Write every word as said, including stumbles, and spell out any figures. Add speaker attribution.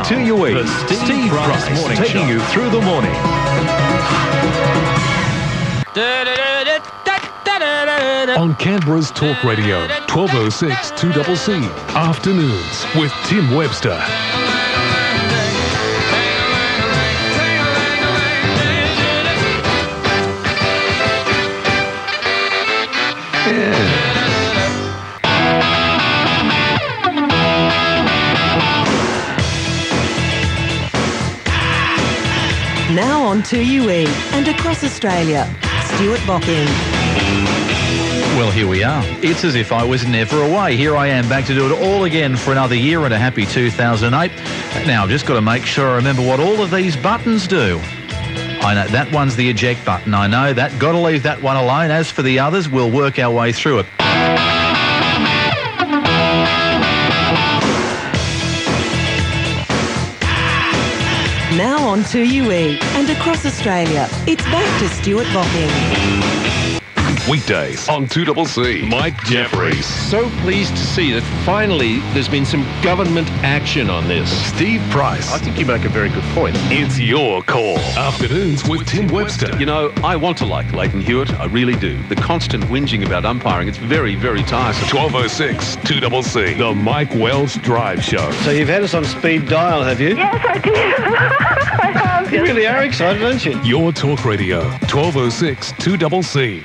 Speaker 1: two U E.
Speaker 2: The Steve, Steve Price, Price Morning
Speaker 1: taking
Speaker 2: Show.
Speaker 1: you through the morning.
Speaker 3: On Canberra's Talk Radio, twelve oh six two C C. Afternoons with Tim Webster.
Speaker 4: Now on two U E and across Australia, Stuart Bocking.
Speaker 5: Well, here we are. It's as if I was never away. Here I am back to do it all again for another year and a happy two thousand eight. Now, I've just got to make sure I remember what all of these buttons do. I know that one's the eject button. I know that. Got to leave that one alone. As for the others, we'll work our way through it.
Speaker 4: Now on two U E and across Australia, it's back to Stuart Bocking.
Speaker 3: Weekdays on two C C. Mike Jeffries.
Speaker 2: So pleased to see that finally there's been some government action on this.
Speaker 3: Steve Price.
Speaker 2: I think you make a very good point.
Speaker 3: It's your call. Afternoons with Tim Webster.
Speaker 6: You know, I want to like Leighton Hewitt. I really do. The constant whinging about umpiring, it's very, very tiresome.
Speaker 3: twelve oh six two C C. The Mike Wells Drive Show.
Speaker 7: So you've had us on speed dial, have you?
Speaker 8: Yes, I did. I have.
Speaker 7: You really are excited, aren't you?
Speaker 3: Your Talk Radio, twelve oh six two C C.